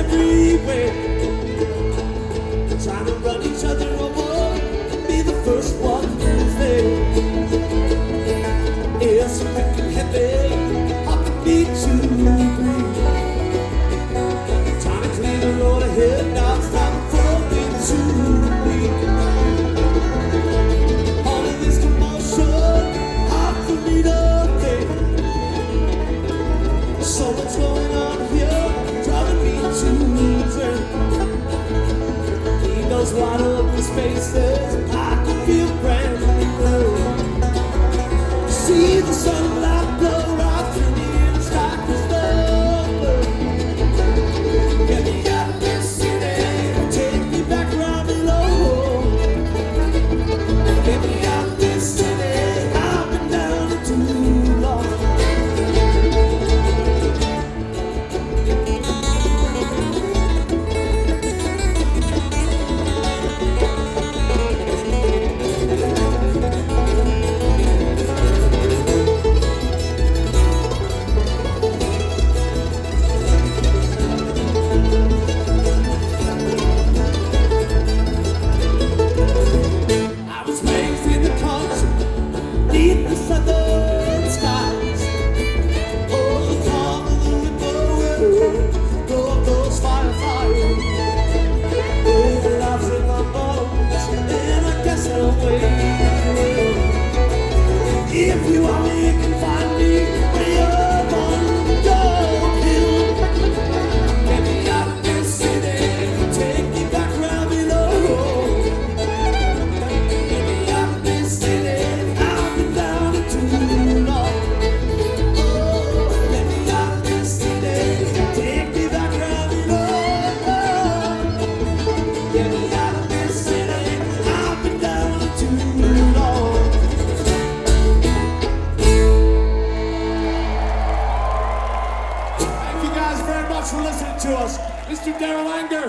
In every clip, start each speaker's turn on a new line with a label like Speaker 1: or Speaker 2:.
Speaker 1: freeway, trying to run each other over, be the first one who's there. It's freaking heavy, I can beat you. Trying to clear the road ahead, now it's time for me to leave. All of this commotion, hard for me to think. So much going on here, driving me to drink. He knows wide open spaces, I can feel brand new. See the sunlight blow right through me and strike the snow. Get me out of this city, take me back round below. Get me out of this city, I've been down too long. I was raised in the country, beneath the southern skies. Oh, the calm of the whippoorwill, blow up those fireflies. Oh, the life's in my bones, and I guess I'll wait. If you want me, you can find me where you're on the hill. Get me out of this city, take me back round below. Get me out of this city, I've been down too long. Oh, get me out of this city, take me back round below. Get me out of this city, I've been down too long. Thank you guys very much for listening to us. Mr. Daryl Anger.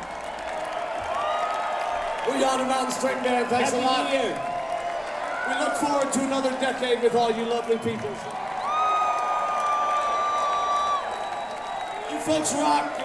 Speaker 1: We're on the Mountain String Band. Thanks a lot.
Speaker 2: Happy New Year.
Speaker 1: We look forward to another decade with all you lovely people. You folks rock.